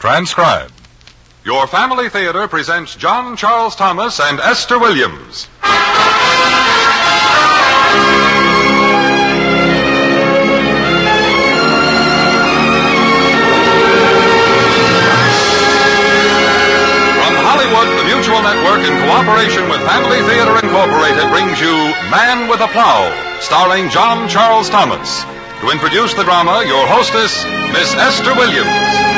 transcribed. Your Family Theater presents John Charles Thomas and Esther Williams. The Mutual Network, in cooperation with Family Theater Incorporated, brings you Man with a Plow, starring John Charles Thomas. To introduce the drama, your hostess, Miss Esther Williams.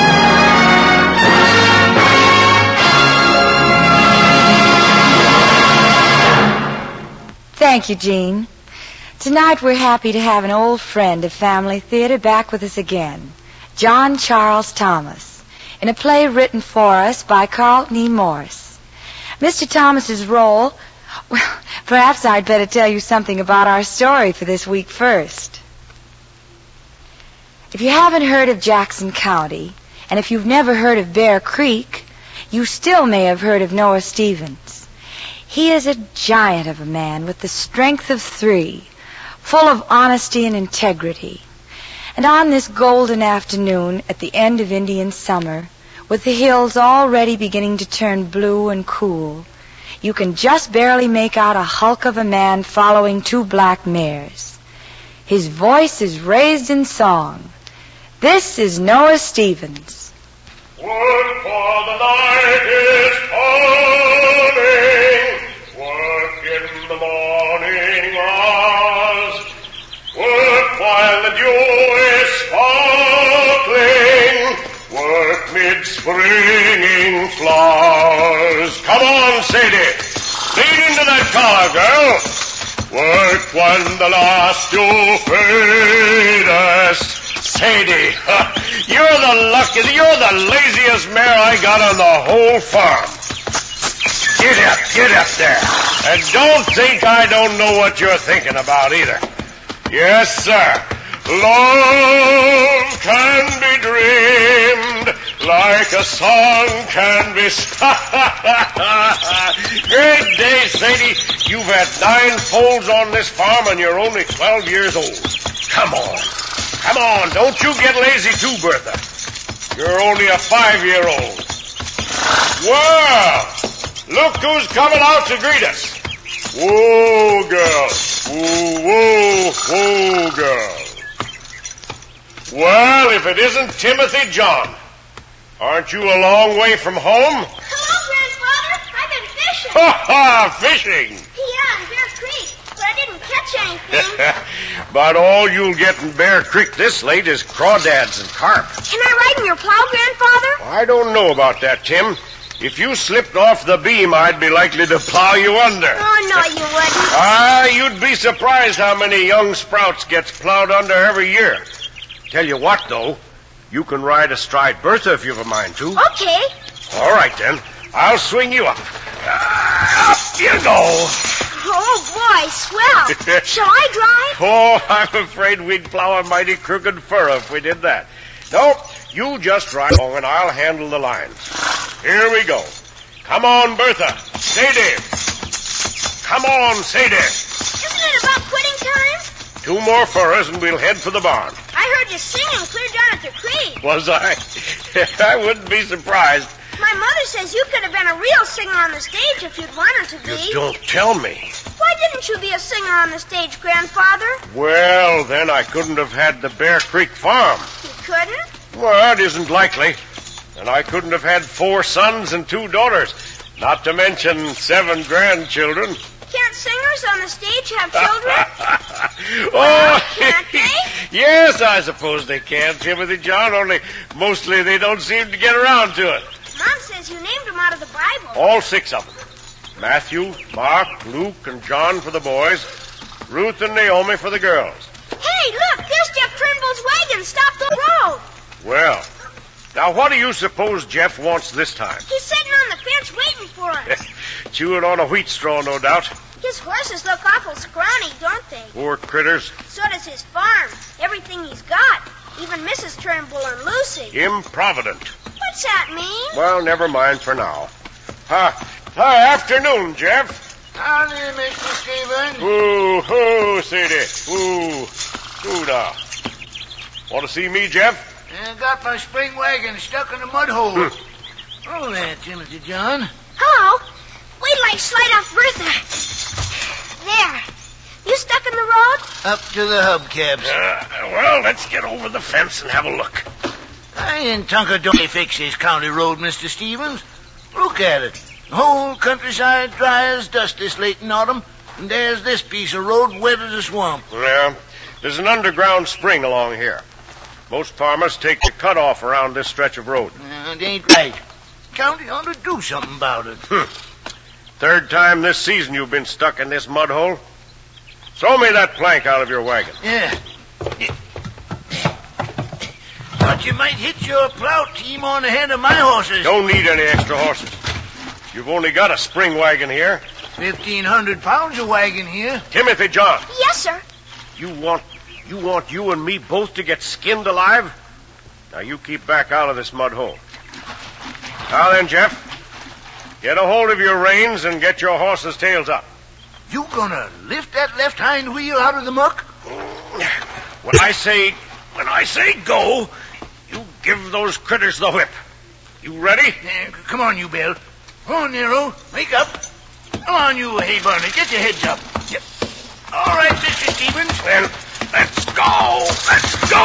Thank you, Gene. Tonight we're happy to have an old friend of Family Theater back with us again, John Charles Thomas, in a play written for us by Carlton E. Morse. Mr. Thomas's role, well, perhaps I'd better tell you something about our story for this week first. If you haven't heard of Jackson County, and if you've never heard of Bear Creek, you still may have heard of Noah Stevens. He is a giant of a man with the strength of 3, full of honesty and integrity. And on this golden afternoon at the end of Indian summer, with the hills already beginning to turn blue and cool, you can just barely make out a hulk of a man following 2 black mares. His voice is raised in song. This is Noah Stevens. Work for the night is coming. Work in the morning hours. Work while the dew is sparkling. Work mid-springing flowers. Come on, Sadie. Lead into that car, girl. Work when the last dew fadest. Sadie, you're the laziest mare I got on the whole farm. Get up there. And don't think I don't know what you're thinking about either. Yes, sir. Love can be dreamed like a song can be sung. Great day, Sadie. You've had 9 foals on this farm and you're only 12 years old. Come on, don't you get lazy too, Bertha. You're only a 5-year-old. Well, look who's coming out to greet us. Whoa, girl. Whoa, girl. Well, if it isn't Timothy John. Aren't you a long way from home? Hello, Grandfather. I've been fishing. Fishing? Yeah, in Bear Creek, but I didn't catch anything. But all you'll get in Bear Creek this late is crawdads and carp. Can I ride in your plow, Grandfather? I don't know about that, Tim. If you slipped off the beam, I'd be likely to plow you under. Oh, no, you wouldn't. You'd be surprised how many young sprouts gets plowed under every year. Tell you what, though, you can ride astride Bertha if you've a mind to. Okay. All right, then. I'll swing you up. Up you go. Oh, boy, swell. Shall I drive? Oh, I'm afraid we'd plow a mighty crooked furrow if we did that. No, you just ride along and I'll handle the lines. Here we go. Come on, Bertha. Sadie. Come on, Sadie. Isn't it about quitting time? 2 more furrows and we'll head for the barn. I heard you singing clear down at the creek. Was I? I wouldn't be surprised. My mother says you could have been a real singer on the stage if you'd wanted to be. You don't tell me. Why didn't you be a singer on the stage, Grandfather? Well, then I couldn't have had the Bear Creek farm. You couldn't? Well, it isn't likely. And I couldn't have had 4 sons and 2 daughters, not to mention 7 grandchildren. Can't singers on the stage have children? Can't they? Yes, I suppose they can, Timothy John, only mostly they don't seem to get around to it. Mom says you named them out of the Bible. All 6 of them. Matthew, Mark, Luke, and John for the boys, Ruth and Naomi for the girls. Hey, look, there's Jeff Turnbull's wagon stopped on the road. Well, now what do you suppose Jeff wants this time? He's sitting on the fence waiting for us. Chewing on a wheat straw, no doubt. His horses look awful scrawny, don't they? Poor critters. So does his farm. Everything he's got. Even Mrs. Turnbull and Lucy. Improvident. What's that mean? Well, never mind for now. Afternoon, Jeff. Howdy, Mr. Stevens. Ooh, Sadie. Ooh, now. Want to see me, Jeff? I got my spring wagon stuck in a mud hole. Oh, there, Timothy John. Hello. Wait till I slide off Bertha. There. You stuck in the road? Up to the hubcaps. Well, let's get over the fence and have a look. I in Tonka don't fix this county road, Mr. Stevens. Look at it. The whole countryside dry as dust this late in autumn, and there's this piece of road wet as a swamp. Yeah, there's an underground spring along here. Most farmers take the cutoff around this stretch of road. It ain't right. County ought to do something about it. Third time this season you've been stuck in this mud hole. Throw me that plank out of your wagon. Yeah. But you might hit your plow team on the head of my horses. Don't need any extra horses. You've only got a spring wagon here. 1,500 pounds a wagon here. Timothy John. Yes, sir. You want you and me both to get skinned alive? Now you keep back out of this mud hole. Now then, Jeff, get a hold of your reins and get your horses' tails up. You gonna lift that left hind wheel out of the muck? When I say go, you give those critters the whip. You ready? Come on, you Bill. Come on, Nero. Wake up. Come on, you hay burner. Get your heads up. Yep. All right, Mr. Stevens. Then let's go. Let's go.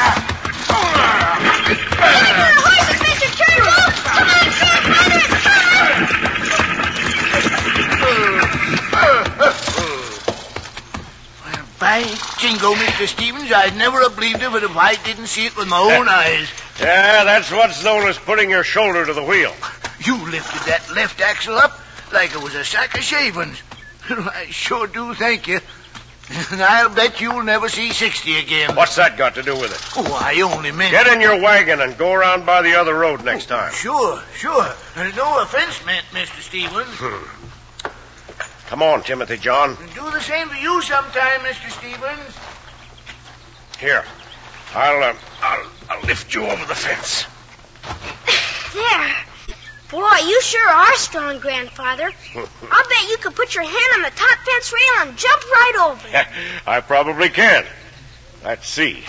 Horses, Mr. Turnbull. Come on, Sam, brother. By jingo, Mr. Stevens, I'd never have believed it if I didn't see it with my own eyes. Yeah, that's what's known as putting your shoulder to the wheel. You lifted that left axle up like it was a sack of shavings. I sure do thank you. And I'll bet you'll never see 60 again. What's that got to do with it? Oh, I only meant... Get in your wagon and go around by the other road next time. Sure. No offense meant, Mr. Stevens. Come on, Timothy John. Do the same for you sometime, Mr. Stevens. Here, I'll lift you over the fence. There. Boy, you sure are strong, Grandfather. I'll bet you could put your hand on the top fence rail and jump right over it. I probably can. Let's see.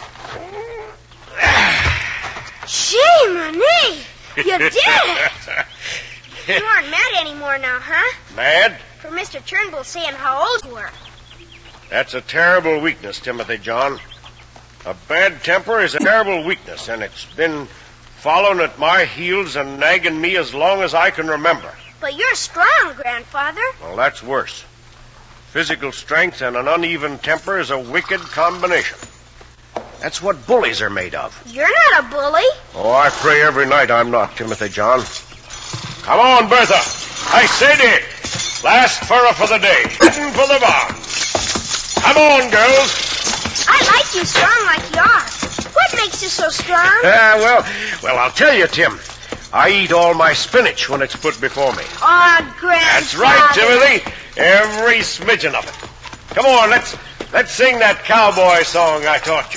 Gee, Marie, you did it. You aren't mad anymore now, huh? Mad? For Mr. Turnbull saying how old you were. That's a terrible weakness, Timothy John. A bad temper is a terrible weakness, and it's been following at my heels and nagging me as long as I can remember. But you're strong, Grandfather. Well, that's worse. Physical strength and an uneven temper is a wicked combination. That's what bullies are made of. You're not a bully. Oh, I pray every night I'm not, Timothy John. Come on, Bertha. I said it. Last furrow for the day. Heading for the barn. Come on, girls. I like you strong like you are. What makes you so strong? Well, I'll tell you, Tim. I eat all my spinach when it's put before me. Oh, Grandfather. That's right, Timothy. Every smidgen of it. Come on, let's sing that cowboy song I taught you.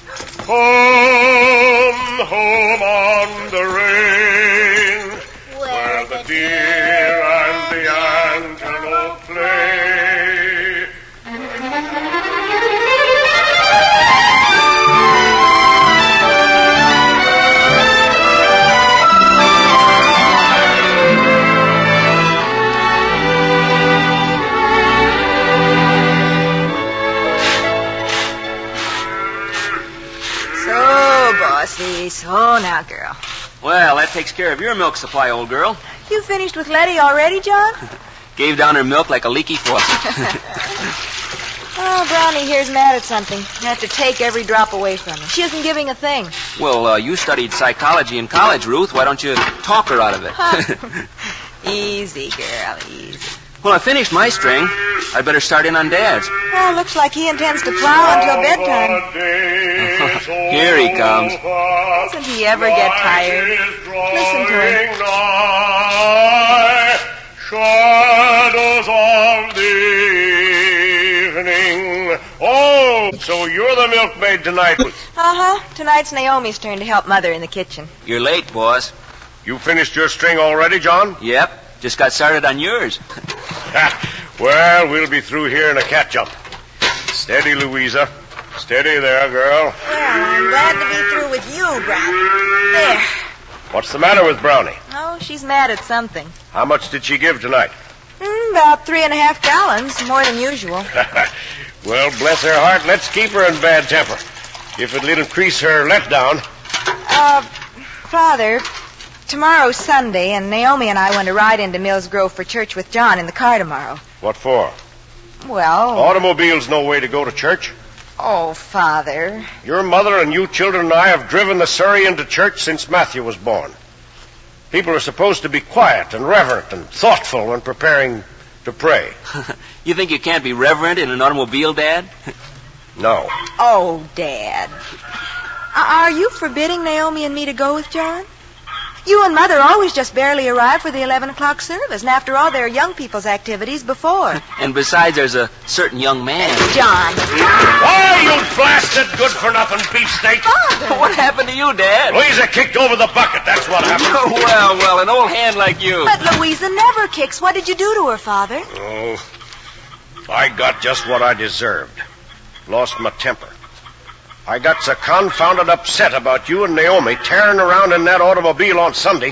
Home, home on the range, where the deer and the antelope play. So now, girl. Well, that takes care of your milk supply, old girl. You finished with Letty already, John? Gave down her milk like a leaky faucet. Oh, Brownie here's mad at something. You have to take every drop away from her. She isn't giving a thing. Well, you studied psychology in college, Ruth. Why don't you talk her out of it? Easy, girl, easy. Well, I finished my string. I'd better start in on Dad's. Well, looks like he intends to plow until bedtime. Here he comes. Doesn't he ever get tired? Listen to him. Shadows of the evening. Oh, so you're the milkmaid tonight. Uh-huh. Tonight's Naomi's turn to help Mother in the kitchen. You're late, boss. You finished your string already, John? Yep. Just got started on yours. Well, we'll be through here in a catch-up. Steady, Louisa. Steady there, girl. Well, I'm glad to be through with you, Brownie. There. What's the matter with Brownie? Oh, she's mad at something. How much did she give tonight? About 3.5 gallons, more than usual. Well, bless her heart, let's keep her in bad temper. If it'll increase her letdown. Father, tomorrow's Sunday, and Naomi and I want to ride into Mills Grove for church with John in the car tomorrow. What for? Well... Automobile's no way to go to church. Oh, Father. Your mother and you children and I have driven the Surrey into church since Matthew was born. People are supposed to be quiet and reverent and thoughtful when preparing to pray. You think you can't be reverent in an automobile, Dad? No. Oh, Dad. Are you forbidding Naomi and me to go with John? You and Mother always just barely arrive for the 11 o'clock service, and after all, there are young people's activities before. And besides, there's a certain young man. John. Why, you blasted good-for-nothing beefsteak? Father. What happened to you, Dad? Louisa kicked over the bucket, that's what happened. Oh, well, an old hand like you. But Louisa never kicks. What did you do to her, Father? Oh, I got just what I deserved. Lost my temper. I got so confounded upset about you and Naomi tearing around in that automobile on Sunday.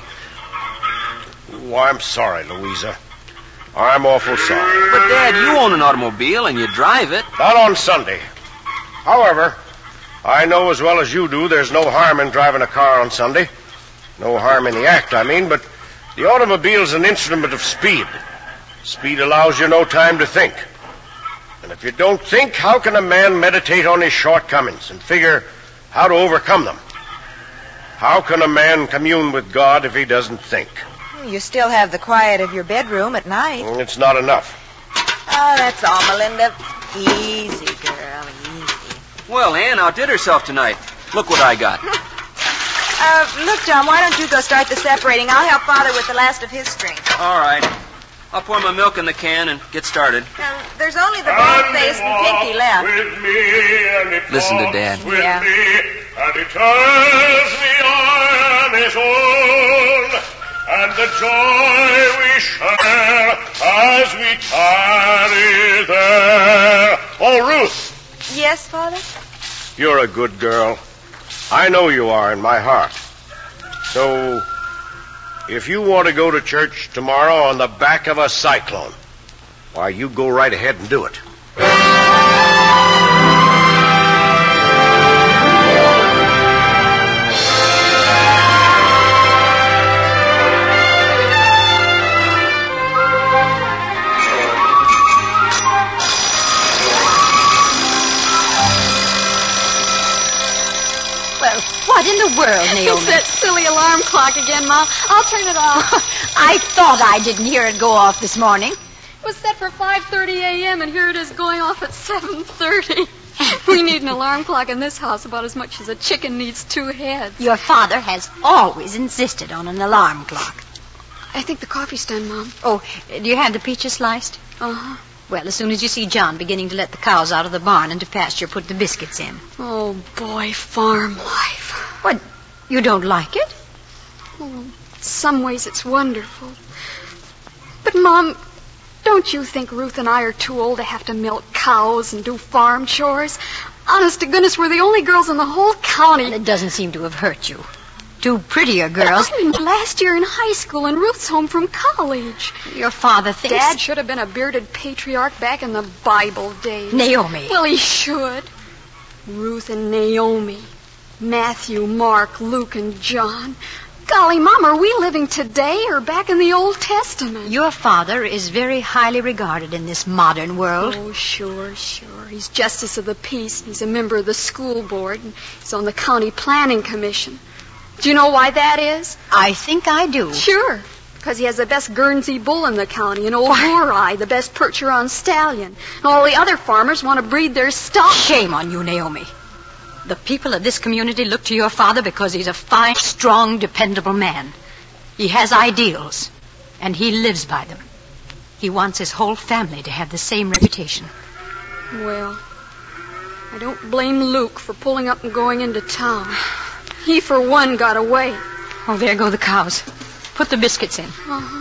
Oh, I'm sorry, Louisa. I'm awful sorry. But, Dad, you own an automobile and you drive it. Not on Sunday. However, I know as well as you do there's no harm in driving a car on Sunday. No harm in the act, I mean, but the automobile's an instrument of speed. Speed allows you no time to think. And if you don't think, how can a man meditate on his shortcomings and figure how to overcome them? How can a man commune with God if he doesn't think? You still have the quiet of your bedroom at night. It's not enough. Oh, that's all, Melinda. Easy, girl, easy. Well, Ann outdid herself tonight. Look what I got. Look, John, why don't you go start the separating? I'll help Father with the last of his string. All right. I'll pour my milk in the can and get started. There's only the bald-faced and Pinky left. With me, and Listen to Dad. With Yeah. me, and it turns me on his own, and the joy we share as we tarry there. Oh, Ruth. Yes, Father? You're a good girl. I know you are in my heart. So, if you want to go to church tomorrow on the back of a cyclone, why, you go right ahead and do it. What in the world, Naomi? It's that silly alarm clock again, Mom. I'll turn it off. I thought I didn't hear it go off this morning. It was set for 5:30 a.m., and here it is going off at 7:30. We need an alarm clock in this house about as much as a chicken needs 2 heads. Your father has always insisted on an alarm clock. I think the coffee's done, Mom. Oh, do you have the peaches sliced? Uh-huh. Well, as soon as you see John beginning to let the cows out of the barn into pasture, put the biscuits in. Oh, boy, farm life. What, you don't like it? Oh, in some ways it's wonderful. But, Mom, don't you think Ruth and I are too old to have to milk cows and do farm chores? Honest to goodness, we're the only girls in the whole county. Well, it doesn't seem to have hurt you. Two prettier girls. I'm last year in high school, and Ruth's home from college. Your father thinks... Dad should have been a bearded patriarch back in the Bible days. Naomi. Well, he should. Ruth and Naomi. Matthew, Mark, Luke, and John. Golly, Mom, are we living today or back in the Old Testament? Your father is very highly regarded in this modern world. Oh, sure. He's Justice of the Peace. He's a member of the school board. And he's on the County Planning Commission. Do you know why that is? I think I do. Sure. Because he has the best Guernsey bull in the county, and old Wari, the best Percheron stallion. And all the other farmers want to breed their stock. Shame on you, Naomi. The people of this community look to your father because he's a fine, strong, dependable man. He has ideals, and he lives by them. He wants his whole family to have the same reputation. Well, I don't blame Luke for pulling up and going into town. He, for one, got away. Oh, there go the cows. Put the biscuits in. Uh-huh.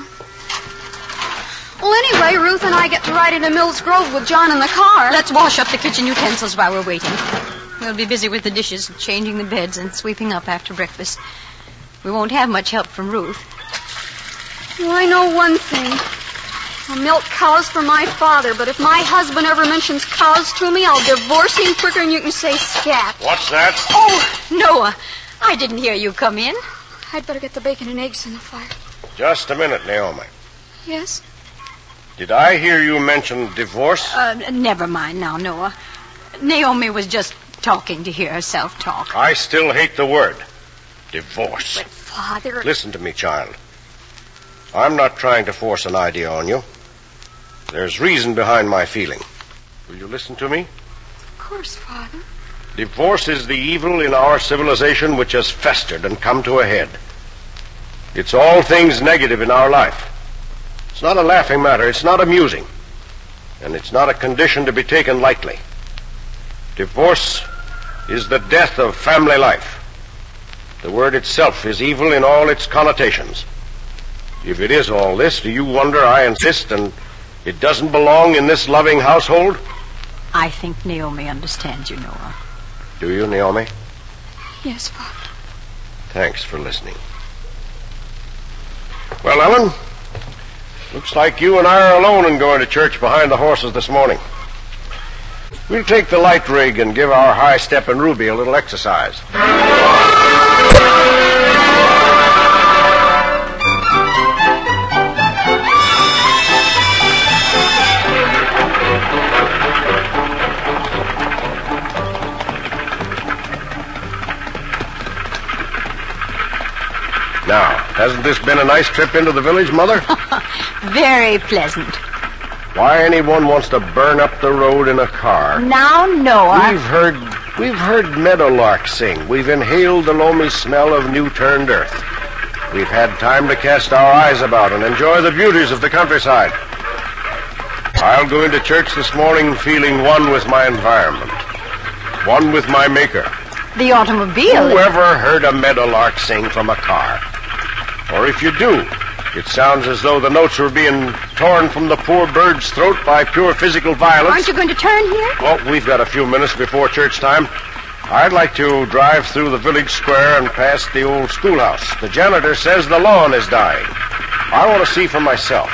Well, anyway, Ruth and I get to ride into Mills Grove with John in the car. Let's wash up the kitchen utensils while we're waiting. We'll be busy with the dishes, changing the beds, and sweeping up after breakfast. We won't have much help from Ruth. Well, I know one thing. I'll milk cows for my father, but if my husband ever mentions cows to me, I'll divorce him quicker than you can say scat. What's that? Oh, Noah, I didn't hear you come in. I'd better get the bacon and eggs in the fire. Just a minute, Naomi. Yes? Did I hear you mention divorce? Never mind now, Noah. Naomi was just talking to hear herself talk. I still hate the word. Divorce. But, Father... Listen to me, child. I'm not trying to force an idea on you. There's reason behind my feeling. Will you listen to me? Of course, Father. Divorce is the evil in our civilization which has festered and come to a head. It's all things negative in our life. It's not a laughing matter. It's not amusing. And it's not a condition to be taken lightly. Divorce is the death of family life. The word itself is evil in all its connotations. If it is all this, do you wonder I insist and it doesn't belong in this loving household? I think Naomi understands you, Noah. Do you, Naomi? Yes, Father. Thanks for listening. Well, Ellen, looks like you and I are alone in going to church behind the horses this morning. We'll take the light rig and give our high-stepping Ruby a little exercise. Now, hasn't this been a nice trip into the village, Mother? Very pleasant. Why anyone wants to burn up the road in a car? Now, Noah... We've heard meadowlarks sing. We've inhaled the loamy smell of new-turned earth. We've had time to cast our eyes about and enjoy the beauties of the countryside. I'll go into church this morning feeling one with my environment, one with my Maker. The automobile... Whoever heard a meadowlark sing from a car? Or if you do, it sounds as though the notes were being torn from the poor bird's throat by pure physical violence. Aren't you going to turn here? Well, we've got a few minutes before church time. I'd like to drive through the village square and past the old schoolhouse. The janitor says the lawn is dying. I want to see for myself.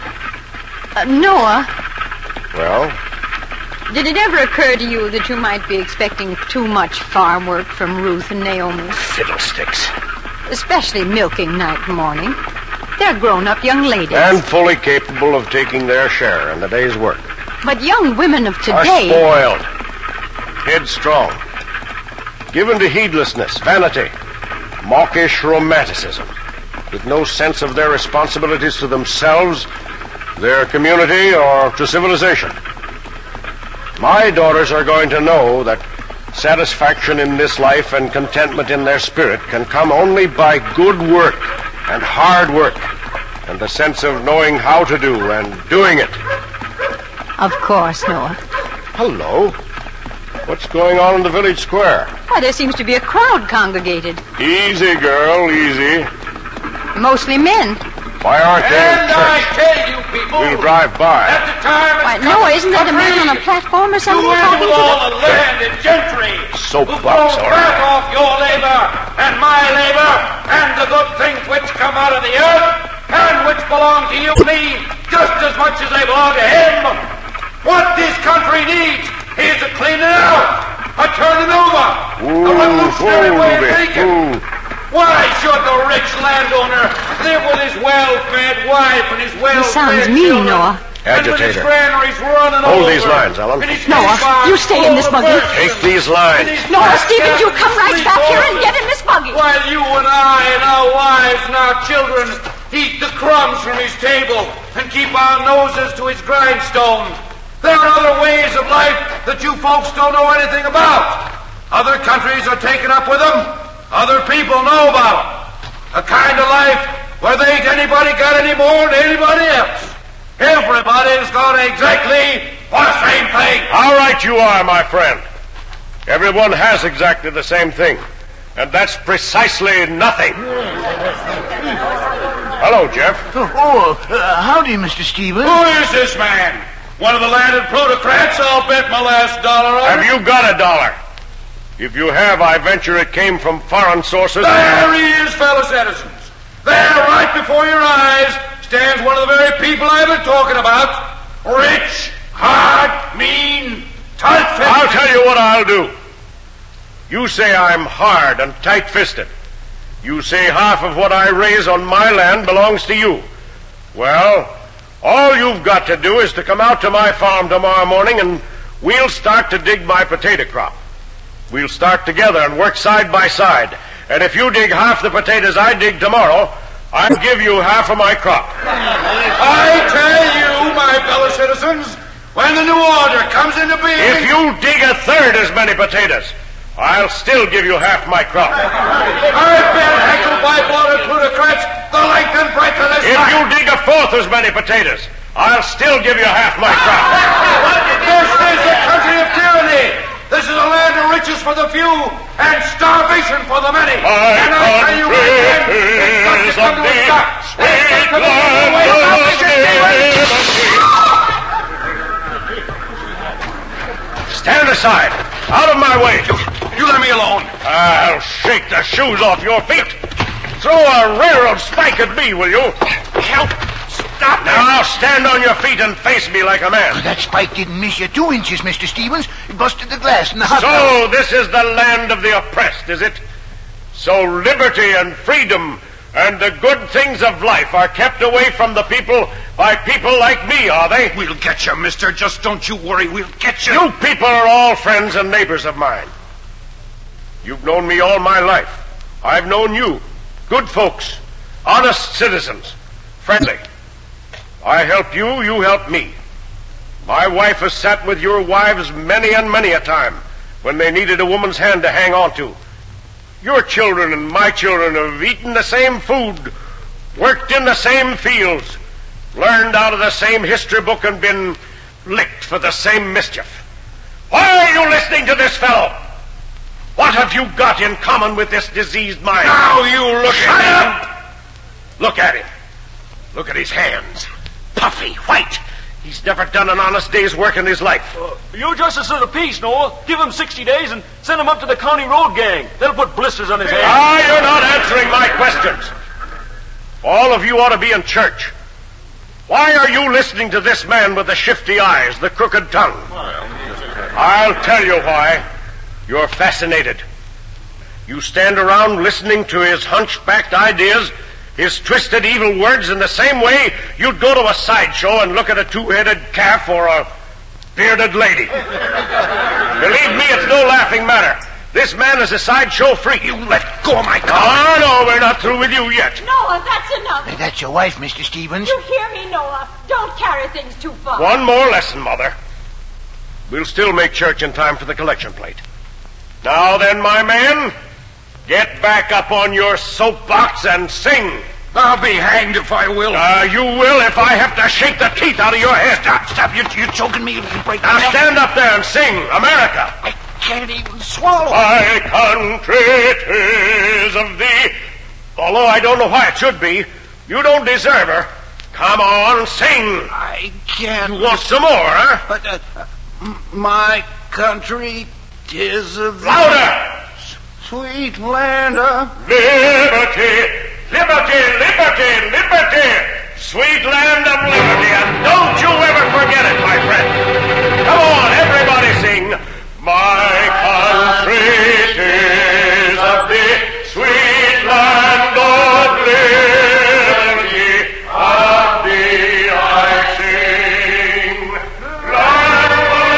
Noah. Well? Did it ever occur to you that you might be expecting too much farm work from Ruth and Naomi? Fiddlesticks. Especially milking night and morning. They're grown-up young ladies. And fully capable of taking their share in the day's work. But young women of today... are spoiled. Headstrong. Given to heedlessness, vanity, mawkish romanticism. With no sense of their responsibilities to themselves, their community, or to civilization. My daughters are going to know that satisfaction in this life and contentment in their spirit can come only by good work and hard work and the sense of knowing how to do and doing it. Of course, Noah. Hello. What's going on in the village square? Why, there seems to be a crowd congregated. Easy, girl, easy. Mostly men. Why aren't they in church? I tell you people... We'll drive by. At the time... Why, Noah, isn't that a man on a platform or something talking to all the land and gentry. Soapbox, all right. Off your labor and my labor and the good things which come out of the earth and which belong to you and me just as much as they belong to him. What this country needs is a cleaning out, a turning over, a revolutionary way of thinking. Why should the rich landowner live with his well-fed wife and his well-fed He sounds mean, children? Noah. Agitator. Hold these lines, Ellen. Noah, you stay in this buggy. Take these lines. Noah, Stevens, you come right back here and get in this buggy. While you and I and our wives and our children eat the crumbs from his table and keep our noses to his grindstone. There are other ways of life that you folks don't know anything about. Other countries are taken up with them. Other people know about them. A kind of life where they ain't anybody got any more than anybody else. Everybody's got exactly the same thing. All right you are, my friend. Everyone has exactly the same thing. And that's precisely nothing. Hello, Jeff. Howdy, Mr. Stevens. Who is this man? One of the landed plutocrats, I'll bet my last dollar on it. Have you got a dollar? If you have, I venture it came from foreign sources. There he is, fellow citizens. There, right before your eyes, stands one of the very people I've been talking about. Rich, hard, mean, tight-fisted. I'll tell you what I'll do. You say I'm hard and tight-fisted. You say half of what I raise on my land belongs to you. Well, all you've got to do is to come out to my farm tomorrow morning and we'll start to dig my potato crop. We'll start together and work side by side. And if you dig half the potatoes I dig tomorrow, I'll give you half of my crop. I tell you, my fellow citizens, when the new order comes into being... If you dig a third as many potatoes, I'll still give you half my crop. I've been heckled by bloated plutocrats the length and breadth of this If land. you dig a fourth as many potatoes, I'll still give you half my crop. This is a country of tyranny. This is a land of riches for the few and starvation for the many. And I tell you right then, it's got to come to a stop. It's got to come to a stop. Stand aside. Out of my way. You let me alone. I'll shake the shoes off your feet. Throw a railroad spike at me, will you? Help! Stop Now stand on your feet and face me like a man. That spike didn't miss you 2 inches, Mr. Stevens. It busted the glass in the hot So this is the land of the oppressed, is it? So liberty and freedom and the good things of life are kept away from the people by people like me, are they? We'll get you, mister. Just don't you worry. We'll get you. You people are all friends and neighbors of mine. You've known me all my life. I've known you. Good folks. Honest citizens. Friendly. I helped you, you helped me. My wife has sat with your wives many and many a time when they needed a woman's hand to hang on to. Your children and my children have eaten the same food, worked in the same fields, learned out of the same history book and been licked for the same mischief. Why are you listening to this fellow? What have you got in common with this diseased mind? Now you look at him. Look at him. Look at his hands. Puffy, white. He's never done an honest day's work in his life. You're justice of the peace, Noah. Give him 60 days and send him up to the county road gang. They'll put blisters on his head. You're not answering my questions. All of you ought to be in church. Why are you listening to this man with the shifty eyes, the crooked tongue? I'll tell you why. You're fascinated. You stand around listening to his hunchbacked ideas, his twisted evil words in the same way you'd go to a sideshow and look at a two-headed calf or a bearded lady. Believe me, it's no laughing matter. This man is a sideshow freak. You let go of my car. Oh, no, we're not through with you yet. Noah, that's enough. That's your wife, Mr. Stevens. You hear me, Noah? Don't carry things too far. One more lesson, Mother. We'll still make church in time for the collection plate. Now then, my man, get back up on your soapbox and sing. I'll be hanged if I will. You will if I have to shake the teeth out of your head. Stop. You're choking me. You'll break Now stand up there and sing, America. I can't even swallow. My country, 'tis of thee. Although I don't know why it should be. You don't deserve her. Come on, sing. I can't. You want some more, huh? But, my country, 'tis of thee. Louder! Sweet land of liberty, liberty, liberty, liberty, sweet land of liberty, and don't you ever forget it, my friend. Come on, everybody sing. My country, 'tis of thee, sweet land of liberty, of thee I sing. Land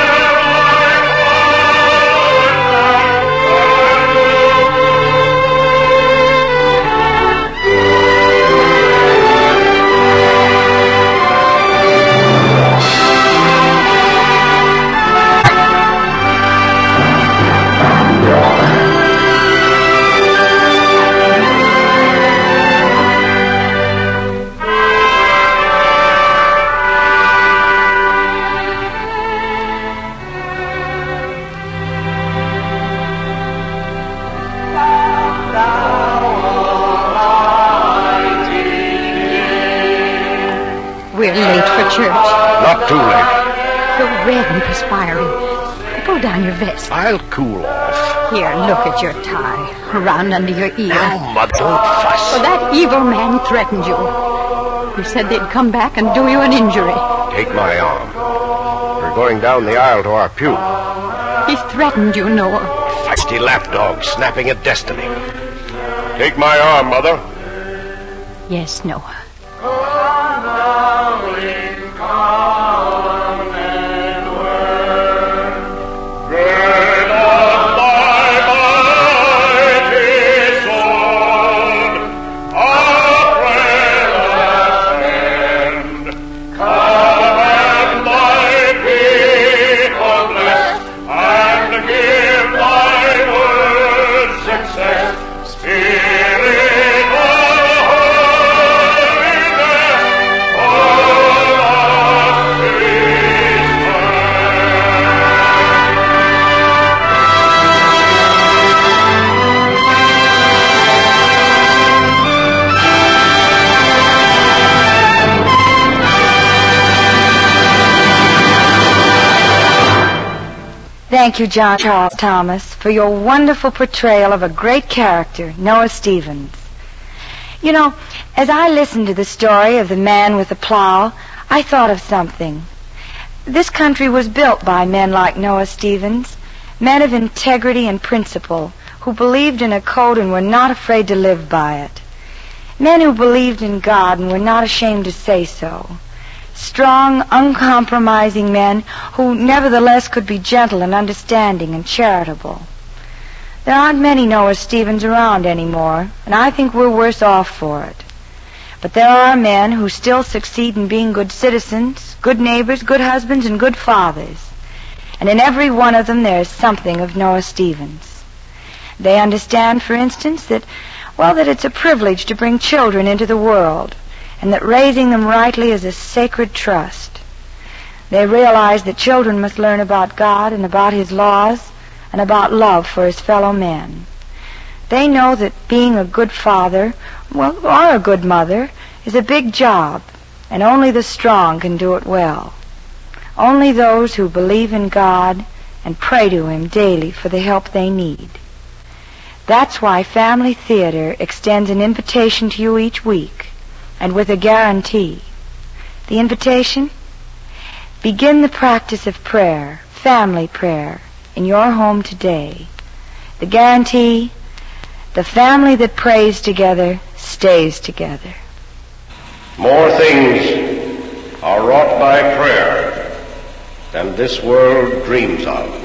We're late for church. Not too late. You're red and perspiring. Pull down your vest. I'll cool off. Here, look at your tie. Around under your ear. Now, Mother, don't fuss. Well, that evil man threatened you. He said they'd come back and do you an injury. Take my arm. We're going down the aisle to our pew. He threatened you, Noah. Feisty lapdog snapping at destiny. Take my arm, Mother. Yes, Noah. Thank you, John Charles Thomas, for your wonderful portrayal of a great character, Noah Stevens. You know, as I listened to the story of the man with the plow, I thought of something. This country was built by men like Noah Stevens, men of integrity and principle, who believed in a code and were not afraid to live by it. Men who believed in God and were not ashamed to say so. Strong, uncompromising men who nevertheless could be gentle and understanding and charitable. There aren't many Noah Stevens around anymore, and I think we're worse off for it. But there are men who still succeed in being good citizens, good neighbors, good husbands, and good fathers. And in every one of them there is something of Noah Stevens. They understand, for instance, that it's a privilege to bring children into the world, and that raising them rightly is a sacred trust. They realize that children must learn about God and about His laws and about love for His fellow men. They know that being a good father, or a good mother, is a big job, and only the strong can do it well. Only those who believe in God and pray to Him daily for the help they need. That's why Family Theater extends an invitation to you each week, and with a guarantee. The invitation? Begin the practice of prayer, family prayer, in your home today. The guarantee? The family that prays together stays together. More things are wrought by prayer than this world dreams of.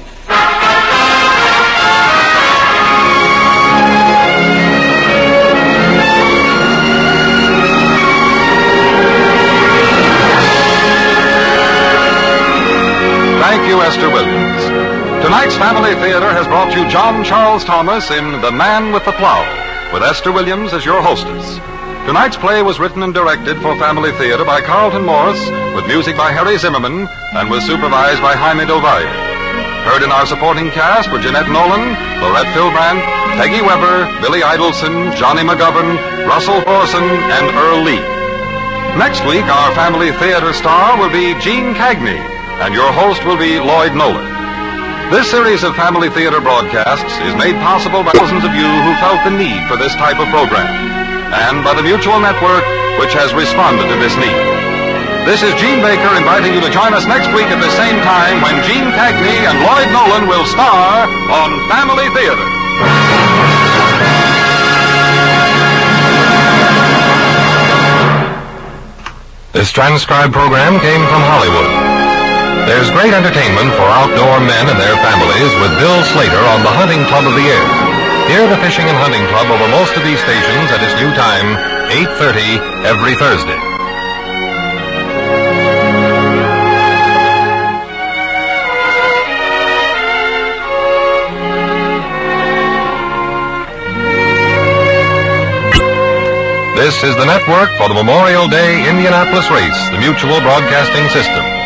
Thank you, Esther Williams. Tonight's Family Theater has brought you John Charles Thomas in The Man with the Plow, with Esther Williams as your hostess. Tonight's play was written and directed for Family Theater by Carlton Morris, with music by Harry Zimmerman, and was supervised by Jaime Del Valle. Heard in our supporting cast were Jeanette Nolan, Lorette Filbrandt, Peggy Weber, Billy Idelson, Johnny McGovern, Russell Thorson, and Earl Lee. Next week, our Family Theater star will be Gene Cagney, and your host will be Lloyd Nolan. This series of Family Theater broadcasts is made possible by thousands of you who felt the need for this type of program, and by the Mutual Network, which has responded to this need. This is Gene Baker inviting you to join us next week at the same time when Gene Cagney and Lloyd Nolan will star on Family Theater. This transcribed program came from Hollywood. There's great entertainment for outdoor men and their families with Bill Slater on the Hunting Club of the Air. Hear the Fishing and Hunting Club over most of these stations at its new time, 8:30 every Thursday. This is the network for the Memorial Day Indianapolis race, the Mutual Broadcasting System.